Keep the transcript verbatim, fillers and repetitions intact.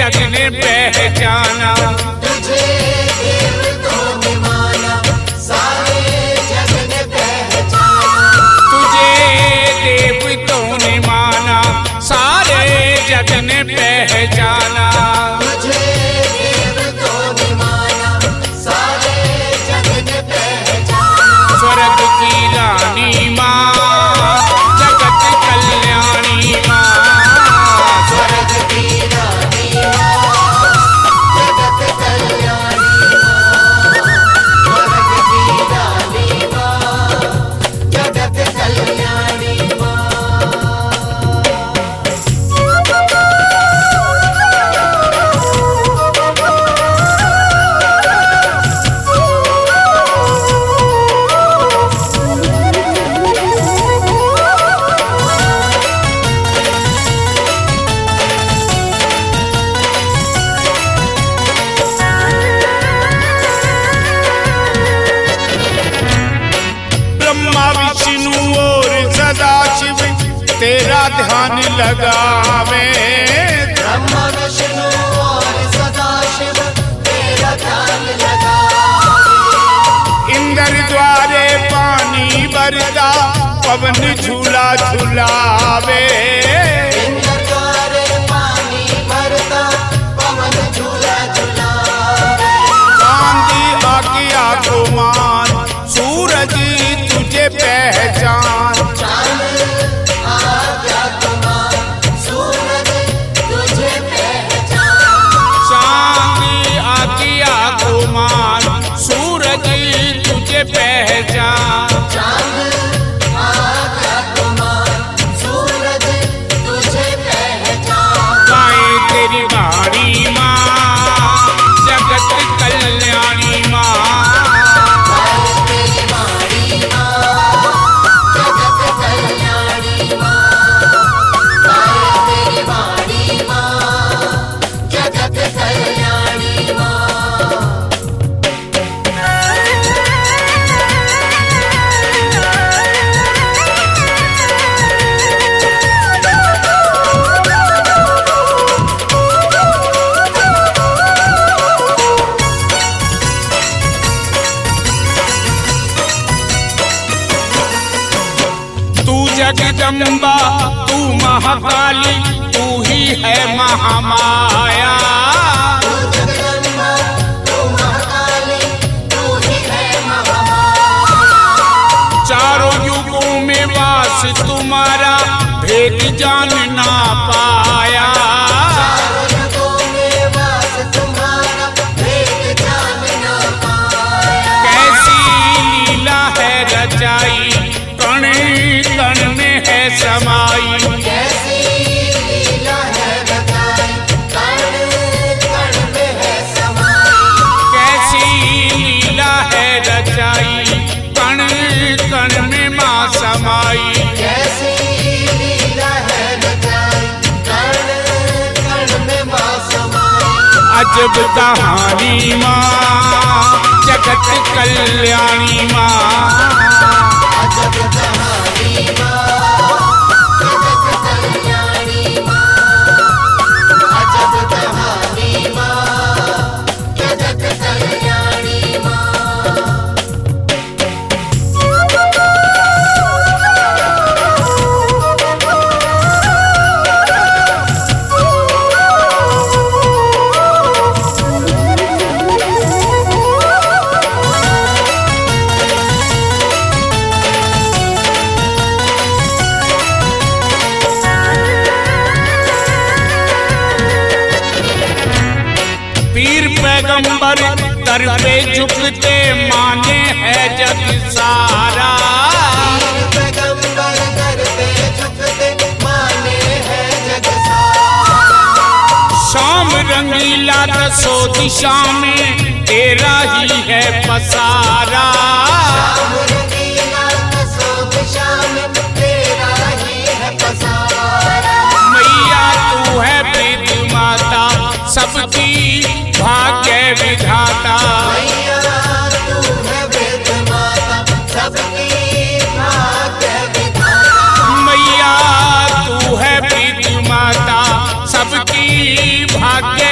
जग ने पहचाना, तुझे देवतों ने माना, सारे जग ने पहचाना। तुझे देवतों ने माना, सारे जग ने पहचाना। तुझे देवतों ने माना, सारे जग ने पहचाना। स्वर्ग की रानी माँ, जगत कल्याणी माँ, स्वर्ग की रानी माँ, जगत कल्याणी माँ, स्वर्ग की रानी माँ, जगत कल्याणी माँ। ब्रह्मा विष्णु और सदा शिव तेरा ध्यान लगावे, ब्रह्मा विष्णु और सदा शिव तेरा ध्यान लगावे। इंद्र द्वारे पानी बरता पवन झूला झुलावे, इंद्र द्वारे पानी भरता पवन झूला झुलावे। चांदी आज्ञा को मान, सूरज तुझे पहचान, चांद आज्ञा को मान, सूरज तुझे पहचान। चांदी आज्ञा को मान, सूरज तुझे पहचान। चांद आज्ञा को मान, सूरज तुझे पहचान। गाएं तेरी वाणी माँ, जगत कल्याणी माँ, तेरी वाणी माँ, जगत कल्याणी माँ। तेरी वाणी माँ, जगत कल्याणी माँ। तू जगदम्बा, तू महाकाली, तू ही है महामाया। तू जगदम्बा, तू महाकाली, तू ही है महामाया। चारों युगों में वास तुम्हारा, भेद जान ना पाया। चारों युगों में वास तुम्हारा, भेद जान ना पाया। कैसी लीला है रचाई, कण कण में है समाई। कैसी लीला है रचाई, कण कण में है समाई। कैसी लीला है रचाई, कण कण में माँ समाई। कैसी लीला है रचाई, कण कण में माँ समाई। अजब कहानी माँ, जगत कल्याणी माँ, अजब कहानी माँ, जगत कल्याणी माँ। अजब कहानी माँ, जगत कल्याणी माँ। पीर पैगंबर दर पे झुकते माने है जग सारा। पैगंबर दर पे झुकते माने है जग सारा। शाम रंगीला दसो दिशा में तेरा ही है पसारा। शाम रंगीला दसो दिशा में तेरा ही है पसारा। मैया तू है वेद माता, सबकी भाग्य विधाता। मैया तू है वेद माता, सबकी भाग्य विधाता। मैया तू है वेद माता, सबकी भाग्य